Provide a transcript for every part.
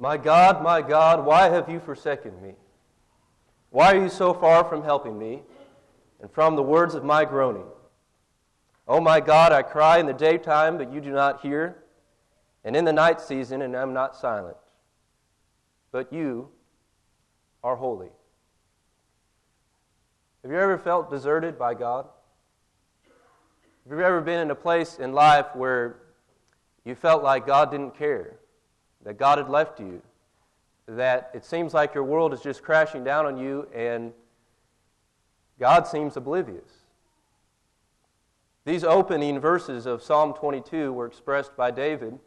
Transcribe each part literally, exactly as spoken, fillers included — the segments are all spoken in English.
My God, my God, why have you forsaken me? Why are you so far from helping me and from the words of my groaning? Oh my God, I cry in the daytime, but you do not hear, and in the night season, and am not silent. But you are holy. Have you ever felt deserted by God? Have you ever been in a place in life where you felt like God didn't care, that God had left you, that it seems like your world is just crashing down on you and God seems oblivious? These opening verses of Psalm twenty-two were expressed by David,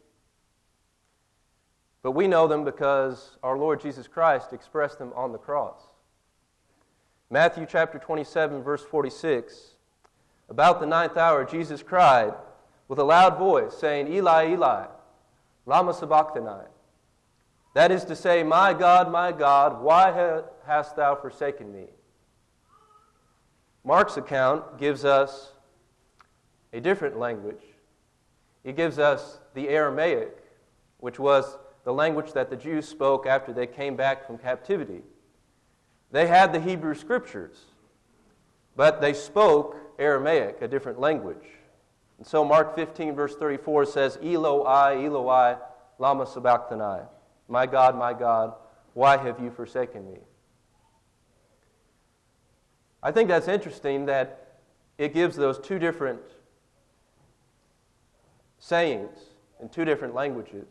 but we know them because our Lord Jesus Christ expressed them on the cross. Matthew chapter twenty-seven, verse forty-six, about the ninth hour, Jesus cried with a loud voice, saying, Eli, Eli, lama sabachthani. That is to say, my God, my God, why hast thou forsaken me? Mark's account gives us a different language. He gives us the Aramaic, which was the language that the Jews spoke after they came back from captivity. They had the Hebrew Scriptures, but they spoke Aramaic, a different language. And so Mark fifteen, verse thirty-four says, Eloi, Eloi, lama sabachthani. My God, my God, why have you forsaken me? I think that's interesting that it gives those two different sayings in two different languages.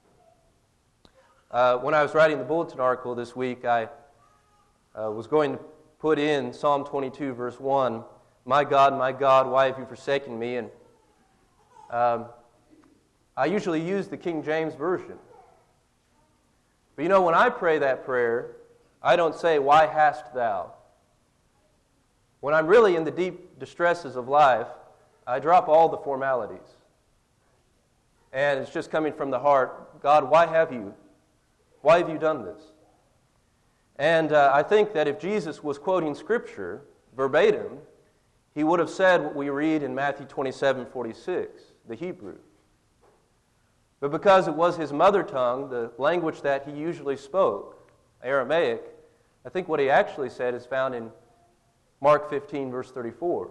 Uh, when I was writing the bulletin article this week, I uh, was going to put in Psalm twenty-two, verse one, My God, my God, why have you forsaken me? And um, I usually use the King James Version. But you know, when I pray that prayer, I don't say, why hast thou? When I'm really in the deep distresses of life, I drop all the formalities. And it's just coming from the heart, God, why have you? Why have you done this? And uh, I think that if Jesus was quoting Scripture verbatim, he would have said what we read in Matthew twenty-seven, forty-six, the Hebrew. But because it was his mother tongue, the language that he usually spoke, Aramaic, I think what he actually said is found in Mark fifteen, verse thirty-four.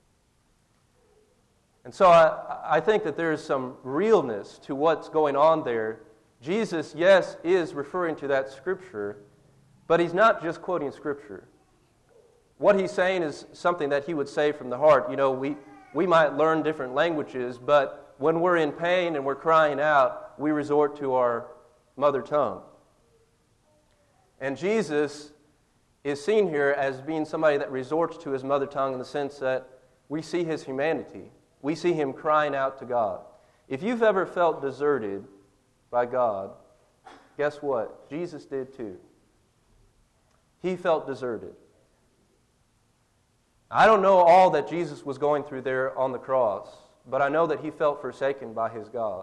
And so I, I think that there is some realness to what's going on there. Jesus, yes, is referring to that Scripture, but he's not just quoting Scripture. What he's saying is something that he would say from the heart. You know, we, we might learn different languages, but when we're in pain and we're crying out, we resort to our mother tongue. And Jesus is seen here as being somebody that resorts to his mother tongue in the sense that we see his humanity. We see him crying out to God. If you've ever felt deserted by God, guess what? Jesus did too. He felt deserted. I don't know all that Jesus was going through there on the cross, but I know that he felt forsaken by his God.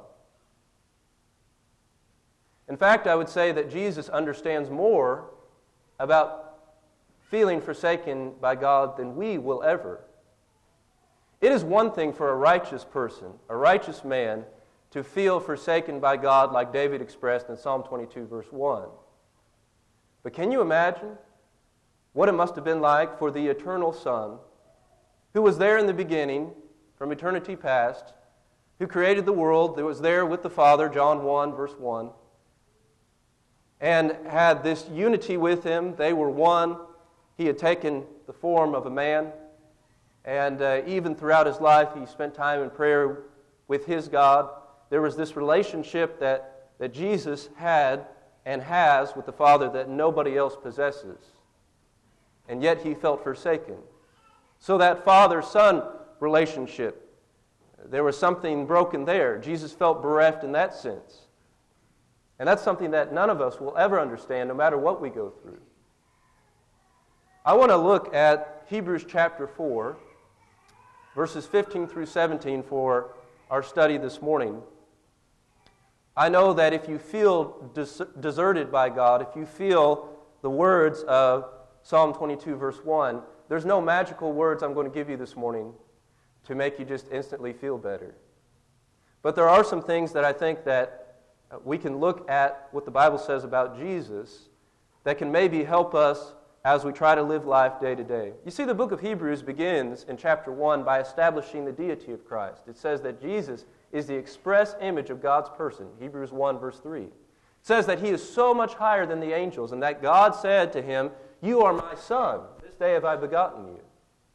In fact, I would say that Jesus understands more about feeling forsaken by God than we will ever. It is one thing for a righteous person, a righteous man, to feel forsaken by God like David expressed in Psalm twenty-two, verse one. But can you imagine what it must have been like for the eternal Son, who was there in the beginning, from eternity past, who created the world, that was there with the Father, John one, verse one, and had this unity with him. They were one. He had taken the form of a man, and uh, even throughout his life, he spent time in prayer with his God. There was this relationship that, that Jesus had and has with the Father that nobody else possesses. And yet he felt forsaken. So that father-son relationship, there was something broken there. Jesus felt bereft in that sense. And that's something that none of us will ever understand, no matter what we go through. I want to look at Hebrews chapter four, verses fifteen through seventeen for our study this morning. I know that if you feel des- deserted by God, if you feel the words of Psalm twenty-two, verse one, there's no magical words I'm going to give you this morning to make you just instantly feel better. But there are some things that I think that uh, we can look at what the Bible says about Jesus that can maybe help us as we try to live life day to day. You see, the book of Hebrews begins in chapter one by establishing the deity of Christ. It says that Jesus is the express image of God's person, Hebrews one, verse three. It says that he is so much higher than the angels, and that God said to him, "You are my son, this day have I begotten you."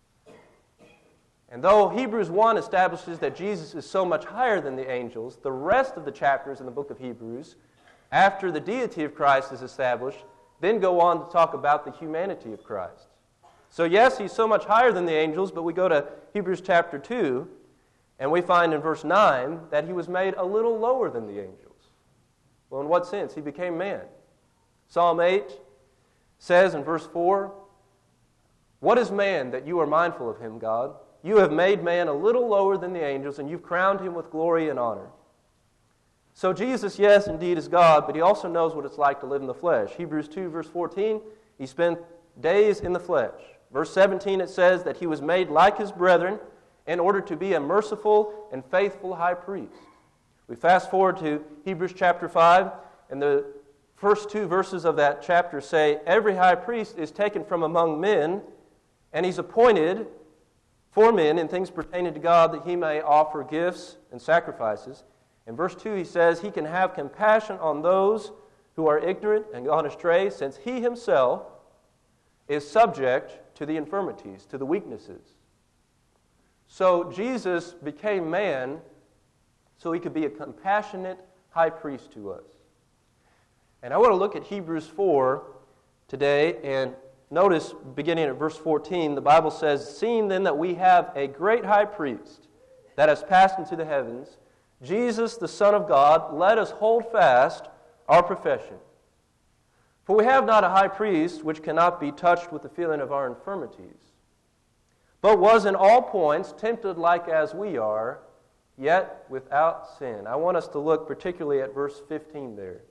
And though Hebrews one establishes that Jesus is so much higher than the angels, the rest of the chapters in the book of Hebrews, after the deity of Christ is established, then go on to talk about the humanity of Christ. So yes, he's so much higher than the angels, but we go to Hebrews chapter two, and we find in verse nine that he was made a little lower than the angels. Well, in what sense? He became man. Psalm eight says in verse four, "What is man that you are mindful of him, God? You have made man a little lower than the angels, and you've crowned him with glory and honor." So Jesus, yes, indeed is God, but he also knows what it's like to live in the flesh. Hebrews two, verse fourteen, he spent days in the flesh. Verse seventeen, it says that he was made like his brethren in order to be a merciful and faithful high priest. We fast forward to Hebrews chapter five, and the first two verses of that chapter say, "Every high priest is taken from among men, and he's appointed for men in things pertaining to God, that he may offer gifts and sacrifices." In verse two, he says, "He can have compassion on those who are ignorant and gone astray, since he himself is subject to the infirmities, to the weaknesses." So Jesus became man so he could be a compassionate high priest to us. And I want to look at Hebrews four today, and notice, beginning at verse fourteen, the Bible says, "Seeing then that we have a great high priest that has passed into the heavens, Jesus, the Son of God, let us hold fast our profession. For we have not a high priest which cannot be touched with the feeling of our infirmities, but was in all points tempted like as we are, yet without sin." I want us to look particularly at verse fifteen there.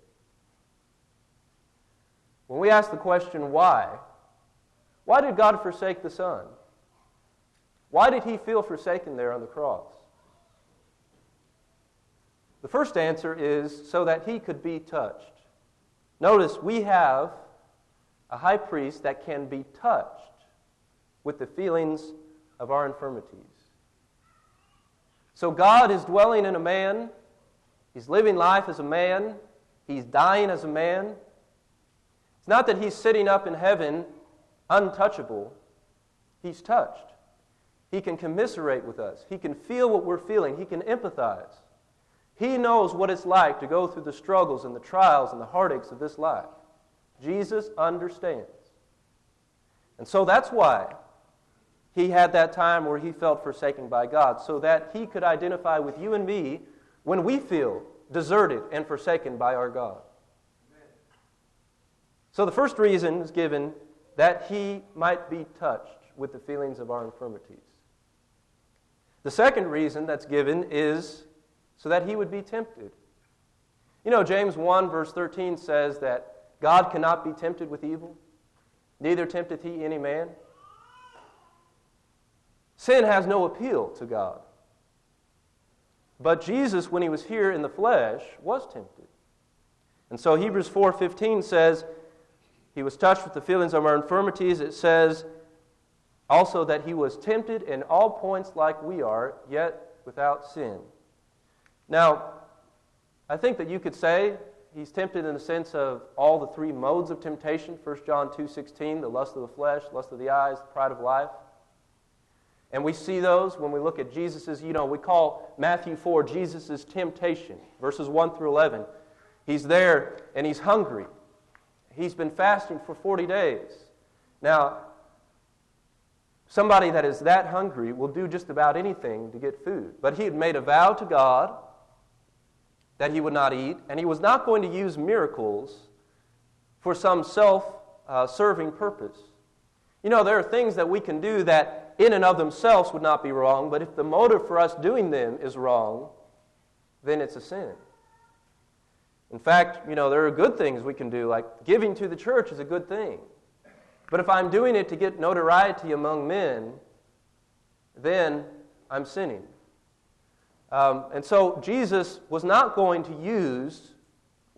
When we ask the question, why? Why did God forsake the Son? Why did he feel forsaken there on the cross? The first answer is so that he could be touched. Notice, we have a high priest that can be touched with the feelings of our infirmities. So God is dwelling in a man. He's living life as a man. He's dying as a man. It's not that he's sitting up in heaven untouchable. He's touched. He can commiserate with us. He can feel what we're feeling. He can empathize. He knows what it's like to go through the struggles and the trials and the heartaches of this life. Jesus understands. And so that's why he had that time where he felt forsaken by God, so that he could identify with you and me when we feel deserted and forsaken by our God. Amen. So the first reason is given that he might be touched with the feelings of our infirmities. The second reason that's given is so that he would be tempted. You know, James one, verse thirteen says that God cannot be tempted with evil, neither tempteth he any man. Sin has no appeal to God. But Jesus, when he was here in the flesh, was tempted. And so Hebrews four fifteen says, he was touched with the feelings of our infirmities. It says also that he was tempted in all points like we are, yet without sin. Now, I think that you could say he's tempted in the sense of all the three modes of temptation. First John two sixteen, the lust of the flesh, lust of the eyes, the pride of life. And we see those when we look at Jesus's, you know, we call Matthew four Jesus's temptation, verses one through eleven. He's there and he's hungry. He's been fasting for forty days. Now, somebody that is that hungry will do just about anything to get food. But he had made a vow to God that he would not eat, and he was not going to use miracles for some self-serving purpose. You know, there are things that we can do that in and of themselves would not be wrong, but if the motive for us doing them is wrong, then it's a sin. In fact, you know, there are good things we can do, like giving to the church is a good thing. But if I'm doing it to get notoriety among men, then I'm sinning. Um, and so Jesus was not going to use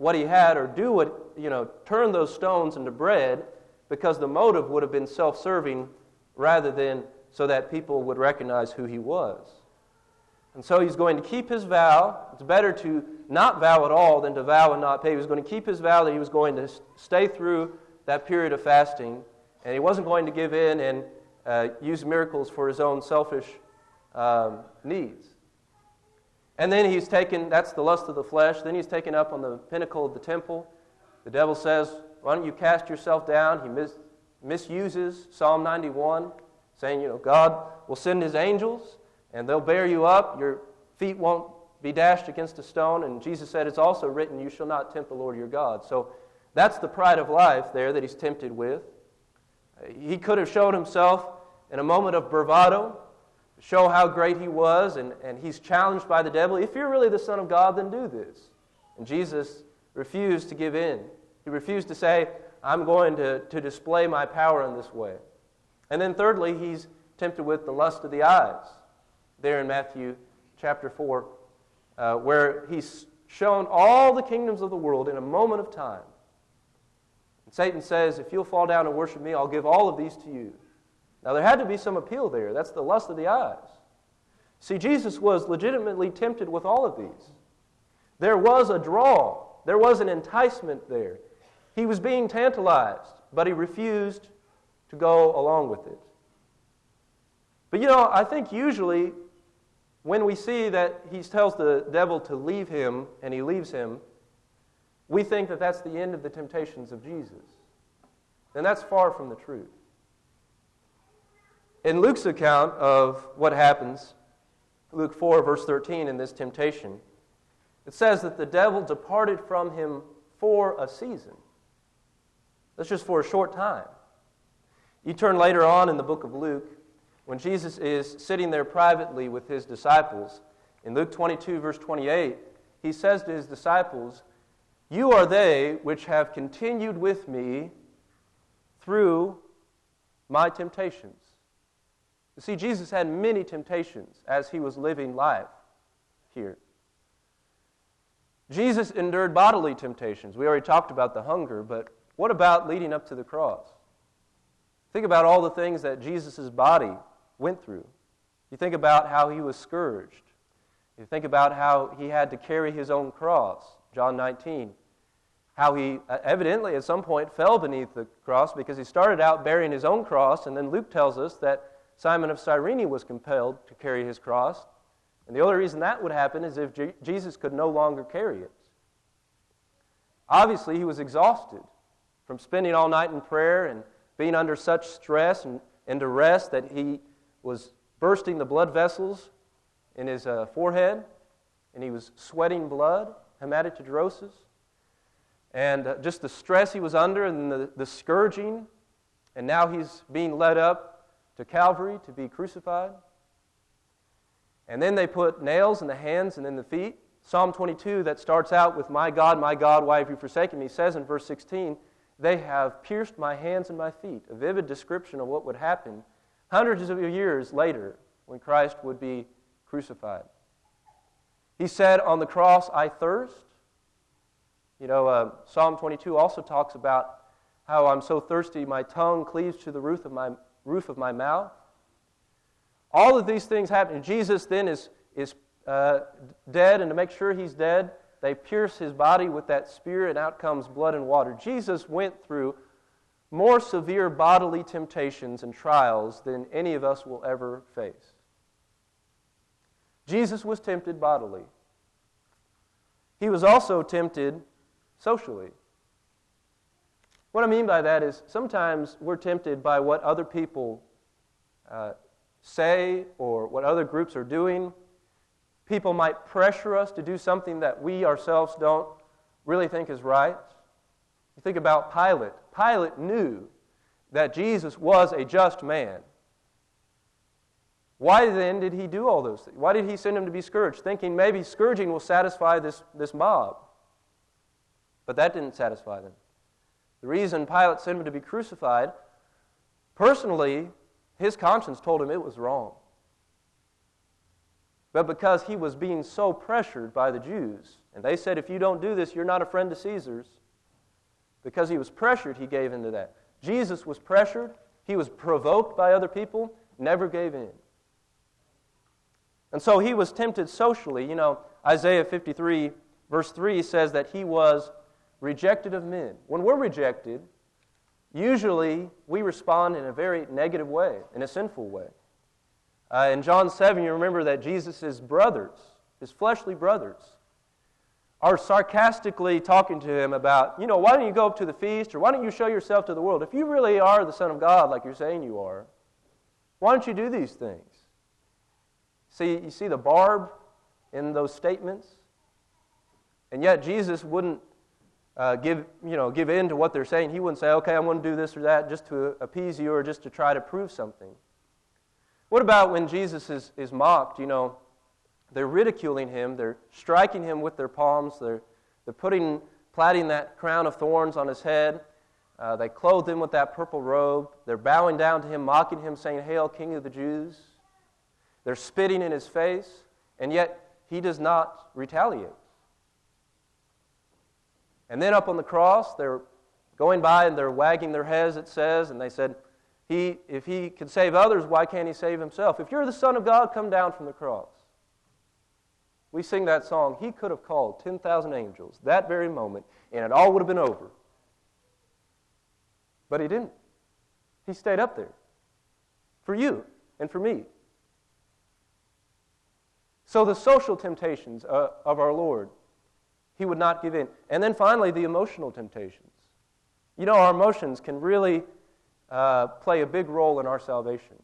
what he had or do what, you know, turn those stones into bread, because the motive would have been self-serving rather than so that people would recognize who he was. And so he's going to keep his vow. It's better to not vow at all than to vow and not pay. He was going to keep his vow that he was going to stay through that period of fasting, and he wasn't going to give in and uh, use miracles for his own selfish um, needs. And then he's taken, that's the lust of the flesh, then he's taken up on the pinnacle of the temple. The devil says, why don't you cast yourself down? He mis- misuses Psalm ninety-one, saying, you know, God will send his angels, and they'll bear you up. Your feet won't be dashed against a stone. And Jesus said, it's also written, you shall not tempt the Lord your God. So that's the pride of life there that he's tempted with. He could have showed himself in a moment of bravado, to show how great he was, and, and he's challenged by the devil. If you're really the Son of God, then do this. And Jesus refused to give in. He refused to say, I'm going to, to display my power in this way. And then thirdly, he's tempted with the lust of the eyes, there in Matthew chapter four, uh, where he's shown all the kingdoms of the world in a moment of time. And Satan says, if you'll fall down and worship me, I'll give all of these to you. Now there had to be some appeal there. That's the lust of the eyes. See, Jesus was legitimately tempted with all of these. There was a draw. There was an enticement there. He was being tantalized, but he refused to go along with it. But you know, I think usually when we see that he tells the devil to leave him and he leaves him, we think that that's the end of the temptations of Jesus. And that's far from the truth. In Luke's account of what happens, Luke four, verse thirteen, in this temptation, it says that the devil departed from him for a season. That's just for a short time. You turn later on in the book of Luke, when Jesus is sitting there privately with his disciples, in Luke twenty-two, verse twenty-eight, he says to his disciples, you are they which have continued with me through my temptations. You see, Jesus had many temptations as he was living life here. Jesus endured bodily temptations. We already talked about the hunger, but what about leading up to the cross? Think about all the things that Jesus' body went through. You think about how he was scourged. You think about how he had to carry his own cross, John nineteen. How he evidently at some point fell beneath the cross because he started out bearing his own cross, and then Luke tells us that Simon of Cyrene was compelled to carry his cross. And the only reason that would happen is if J- Jesus could no longer carry it. Obviously, he was exhausted from spending all night in prayer and being under such stress and, and duress that he was bursting the blood vessels in his uh, forehead, and he was sweating blood, hematidrosis. And uh, just the stress he was under and the, the scourging, and now he's being led up to Calvary to be crucified. And then they put nails in the hands and in the feet. Psalm twenty-two, that starts out with, my God, my God, why have you forsaken me, says in verse sixteen, they have pierced my hands and my feet. A vivid description of what would happen hundreds of years later when Christ would be crucified. He said, on the cross, I thirst. You know, uh, Psalm twenty-two also talks about how I'm so thirsty, my tongue cleaves to the roof of my roof of my mouth. All of these things happen. Jesus then is, is uh, dead, and to make sure he's dead, they pierce his body with that spear, and out comes blood and water. Jesus went through more severe bodily temptations and trials than any of us will ever face. Jesus was tempted bodily. He was also tempted socially. What I mean by that is sometimes we're tempted by what other people uh, say or what other groups are doing. People might pressure us to do something that we ourselves don't really think is right. You think about Pilate. Pilate knew that Jesus was a just man. Why then did he do all those things? Why did he send him to be scourged? Thinking maybe scourging will satisfy this, this mob. But that didn't satisfy them. The reason Pilate sent him to be crucified, personally, his conscience told him it was wrong. but because he was being so pressured by the Jews. And they said, if you don't do this, you're not a friend to Caesar's. Because he was pressured, he gave in to that. Jesus was pressured. He was provoked by other people, never gave in. And so he was tempted socially. You know, Isaiah fifty-three, verse three says that he was rejected of men. When we're rejected, usually we respond in a very negative way, in a sinful way. Uh, in John seven, you remember that Jesus' brothers, his fleshly brothers, are sarcastically talking to him about, you know, why don't you go up to the feast, or why don't you show yourself to the world? If you really are the Son of God, like you're saying you are, why don't you do these things? See, you see the barb in those statements? And yet Jesus wouldn't uh, give, you know, give in to what they're saying. He wouldn't say, okay, I'm going to do this or that just to appease you or just to try to prove something. What about when Jesus is, is mocked? You know, they're ridiculing him. They're striking him with their palms. They're, they're putting, plaiting that crown of thorns on his head. Uh, they clothed him with that purple robe. They're bowing down to him, mocking him, saying, Hail, King of the Jews. They're spitting in his face, and yet he does not retaliate. And then up on the cross, they're going by and they're wagging their heads, it says, and they said, he, if he can save others, why can't he save himself? If you're the Son of God, come down from the cross. We sing that song, he could have called ten thousand angels that very moment, and it all would have been over. But he didn't. He stayed up there for you and for me. So the social temptations uh, of our Lord, he would not give in. And then finally, the emotional temptations. You know, our emotions can really uh, play a big role in our salvation.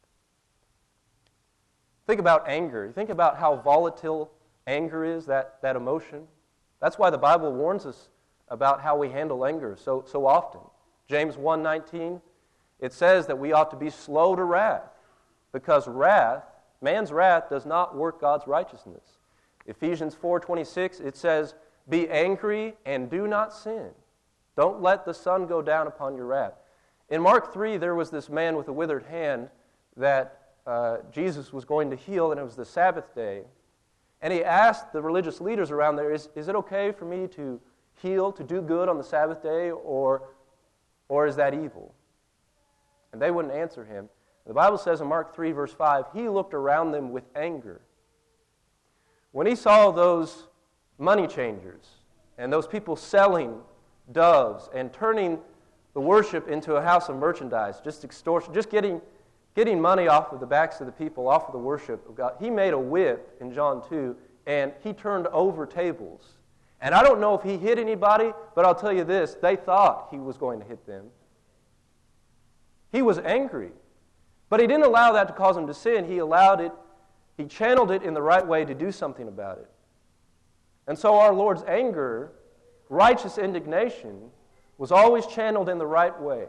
Think about anger. Think about how volatile anger is, that, that emotion. That's why the Bible warns us about how we handle anger so, so often. James one nineteen, it says that we ought to be slow to wrath, because wrath, man's wrath, does not work God's righteousness. Ephesians four twenty-six, it says, be angry and do not sin. Don't let the sun go down upon your wrath. In Mark three, there was this man with a withered hand that uh, Jesus was going to heal, and it was the Sabbath day. And he asked the religious leaders around there, is, is it okay for me to heal, to do good on the Sabbath day, or, or is that evil? And they wouldn't answer him. The Bible says in Mark three, verse five, he looked around them with anger. When he saw those money changers and those people selling doves and turning the worship into a house of merchandise, just extortion, just getting, getting money off of the backs of the people, off of the worship of God, he made a whip in John two, and he turned over tables. And I don't know if he hit anybody, but I'll tell you this, they thought he was going to hit them. He was angry. But he didn't allow that to cause him to sin. He allowed it, he channeled it in the right way to do something about it. And so our Lord's anger, righteous indignation, was always channeled in the right way.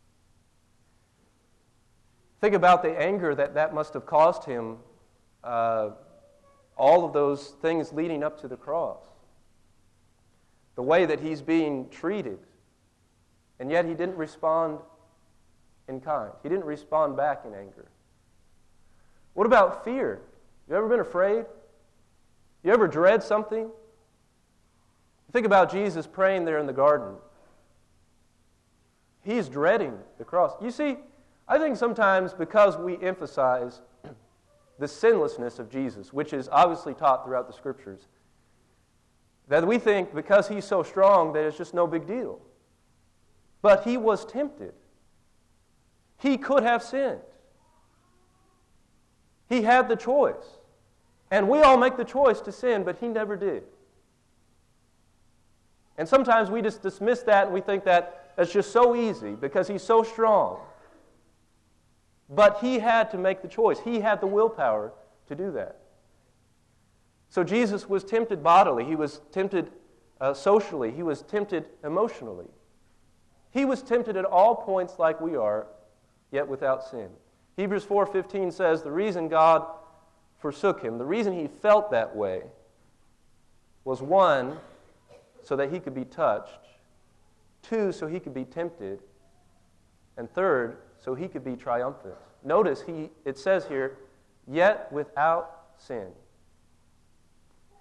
Think about the anger that that must have caused him, uh, all of those things leading up to the cross. The way that he's being treated. And yet he didn't respond in kind. He didn't respond back in anger. What about fear? You ever been afraid? You ever dread something? Think about Jesus praying there in the garden. He's dreading the cross. You see, I think sometimes because we emphasize the sinlessness of Jesus, which is obviously taught throughout the Scriptures, that we think because he's so strong that it's just no big deal. But he was tempted. He could have sinned. He had the choice. And we all make the choice to sin, but he never did. And sometimes we just dismiss that and we think that that's just so easy because he's so strong. But he had to make the choice. He had the willpower to do that. So Jesus was tempted bodily. He was tempted uh, socially. He was tempted emotionally. He was tempted at all points like we are, yet without sin. Hebrews four fifteen says the reason God forsook him, the reason he felt that way, was one, so that he could be touched, two, so he could be tempted, and third, so he could be triumphant. Notice he it says here, yet without sin.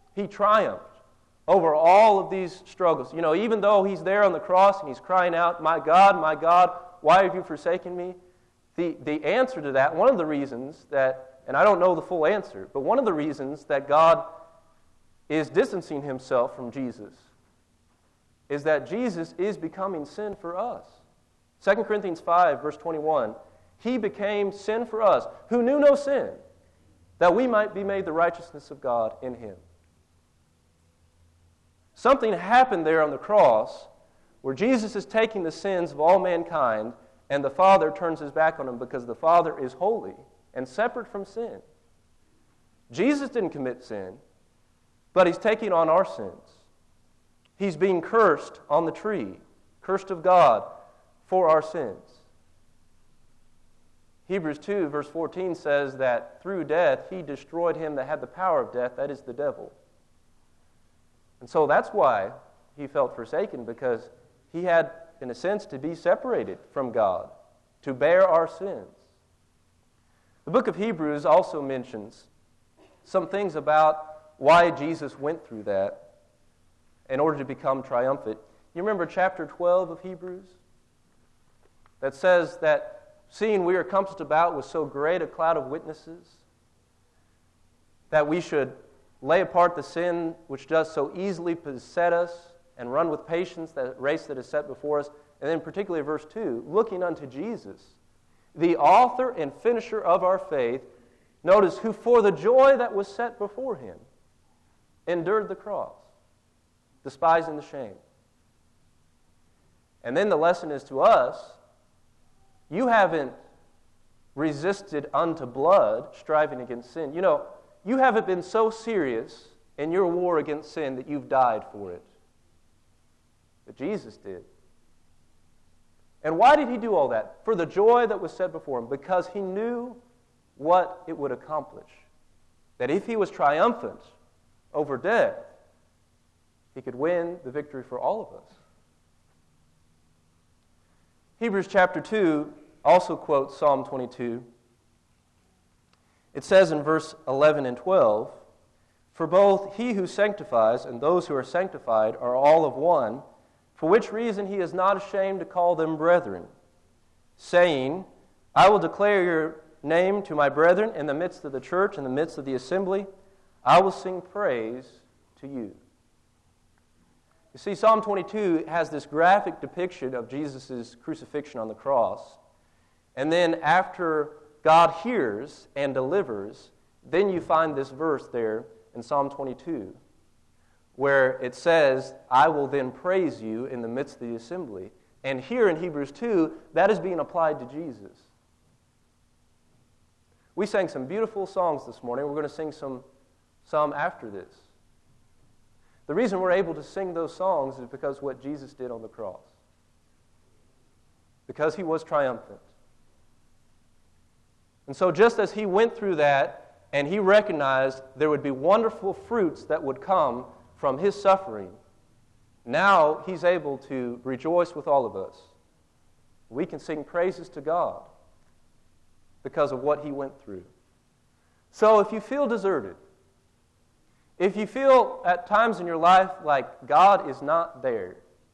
He triumphed over all of these struggles. You know, even though he's there on the cross and he's crying out, "My God, my God, why have you forsaken me?" The, the answer to that, one of the reasons that, and I don't know the full answer, but one of the reasons that God is distancing himself from Jesus is that Jesus is becoming sin for us. Second Corinthians five, verse twenty-one, he became sin for us, who knew no sin, that we might be made the righteousness of God in him. Something happened there on the cross where Jesus is taking the sins of all mankind and the Father turns his back on him because the Father is holy and separate from sin. Jesus didn't commit sin, but he's taking on our sins. He's being cursed on the tree, cursed of God for our sins. Hebrews two, verse fourteen says that through death he destroyed him that had the power of death, that is the devil. And so that's why he felt forsaken, because he had, in a sense, to be separated from God, to bear our sins. The book of Hebrews also mentions some things about why Jesus went through that in order to become triumphant. You remember chapter twelve of Hebrews? That says that seeing we are compassed about with so great a cloud of witnesses, that we should lay apart the sin which does so easily beset us, and run with patience that race that is set before us. And then particularly verse two, looking unto Jesus, the author and finisher of our faith, notice, who for the joy that was set before him endured the cross, despising the shame. And then the lesson is to us, you haven't resisted unto blood, striving against sin. You know, you haven't been so serious in your war against sin that you've died for it. But Jesus did. And why did he do all that? For the joy that was set before him, because he knew what it would accomplish. That if he was triumphant over death, he could win the victory for all of us. Hebrews chapter two also quotes Psalm twenty-two. It says in verse eleven and twelve, "For both he who sanctifies and those who are sanctified are all of one, for which reason he is not ashamed to call them brethren, saying, I will declare your name to my brethren in the midst of the church, in the midst of the assembly. I will sing praise to you." You see, Psalm twenty-two has this graphic depiction of Jesus' crucifixion on the cross. And then after God hears and delivers, then you find this verse there in Psalm twenty-two, where it says, I will then praise you in the midst of the assembly. And here in Hebrews two, that is being applied to Jesus. We sang some beautiful songs this morning. We're going to sing some, some after this. The reason we're able to sing those songs is because of what Jesus did on the cross. Because he was triumphant. And so just as he went through that and he recognized there would be wonderful fruits that would come from his suffering, now he's able to rejoice with all of us. We can sing praises to God because of what he went through. So if you feel deserted, if you feel at times in your life like God is not there,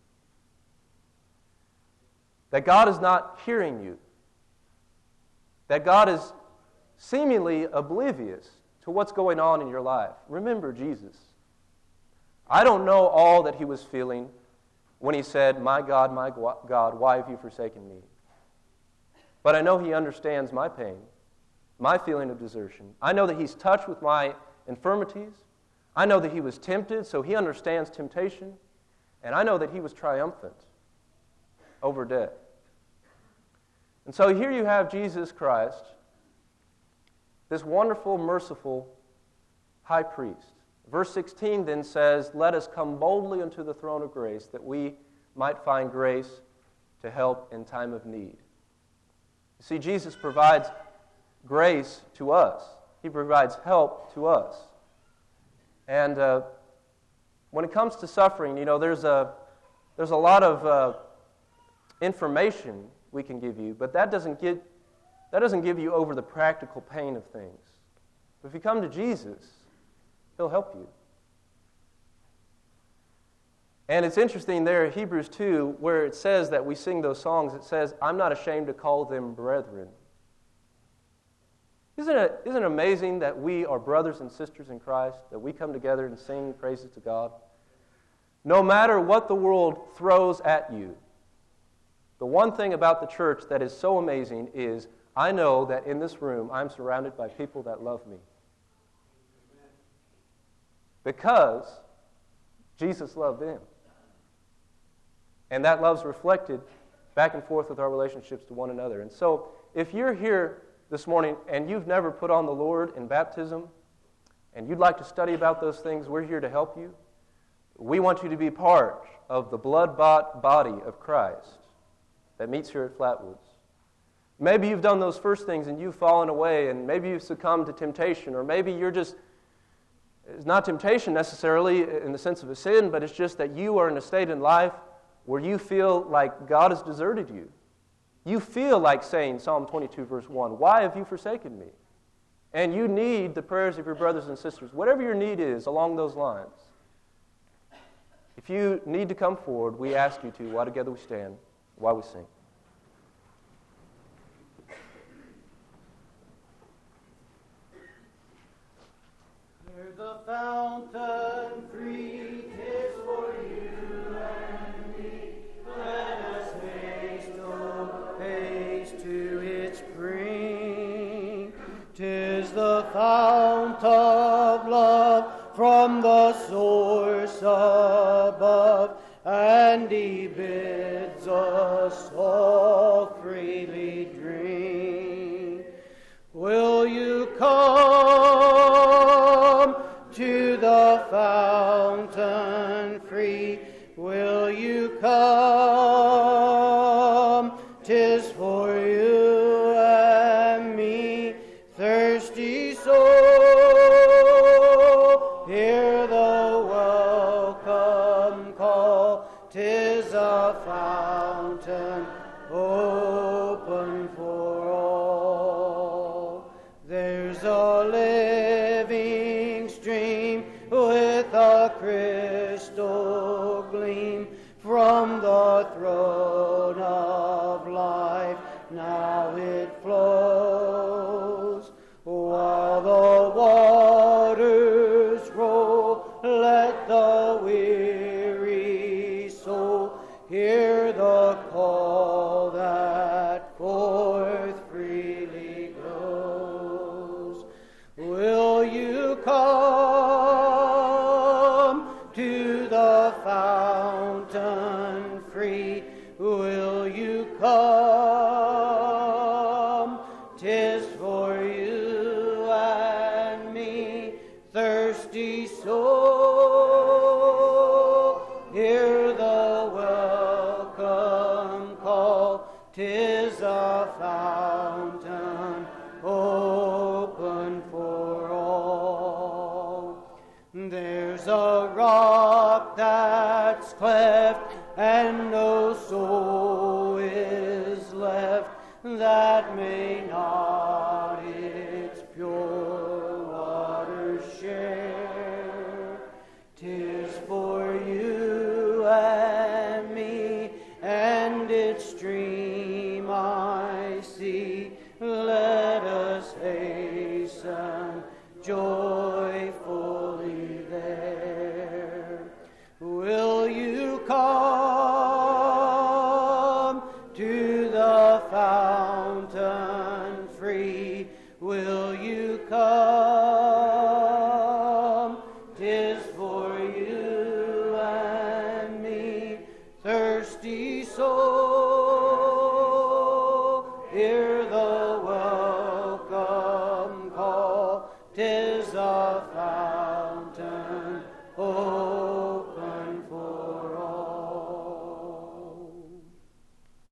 that God is not hearing you, that God is seemingly oblivious to what's going on in your life, remember Jesus. I don't know all that he was feeling when he said, my God, my God, why have you forsaken me? But I know he understands my pain, my feeling of desertion. I know that he's touched with my infirmities. I know that he was tempted, so he understands temptation. And I know that he was triumphant over death. And so here you have Jesus Christ, this wonderful, merciful high priest. Verse sixteen then says, let us come boldly unto the throne of grace, that we might find grace to help in time of need. You see, Jesus provides grace to us. He provides help to us. And uh, when it comes to suffering, you know, there's a, there's a lot of uh, information we can give you, but that doesn't get that doesn't give you over the practical pain of things. But if you come to Jesus, he'll help you. And it's interesting there in Hebrews two, where it says that we sing those songs, it says, I'm not ashamed to call them brethren. Isn't it, isn't it amazing that we are brothers and sisters in Christ, that we come together and sing praises to God? No matter what the world throws at you, the one thing about the church that is so amazing is I know that in this room I'm surrounded by people that love me. Because Jesus loved them. And that love's reflected back and forth with our relationships to one another. And so, if you're here this morning and you've never put on the Lord in baptism, and you'd like to study about those things, we're here to help you. We want you to be part of the blood-bought body of Christ that meets here at Flatwoods. Maybe you've done those first things and you've fallen away, and maybe you've succumbed to temptation, or maybe you're just, it's not temptation necessarily in the sense of a sin, but it's just that you are in a state in life where you feel like God has deserted you. You feel like saying Psalm twenty-two, verse one, why have you forsaken me? And you need the prayers of your brothers and sisters, whatever your need is along those lines. If you need to come forward, we ask you to, while together we stand, while we sing. There's a fountain free, 'tis for you and me. Let us haste, oh, haste to its brink. 'Tis the fount of love from the source above, and He bids us all freely drink. Will you come to the fountain free? Will you come? 'Tis for you and me, thirsty soul. Hear the welcome call. 'Tis a fountain open for all. There's a living stream with a crystal gleam from the throne of life. Now it flows while the waters roll. Let the weary soul hear the call that forth freely goes. Will you come to the fountain free? Will you come? 'Tis for you and me, thirsty soul. Hear the welcome call. 'Tis a fountain open for all. There's a rock that's cleft, and no soul is left that may not its pure water share. 'Tis for you and me, and its stream I see. Let us hasten joyfully there. Will you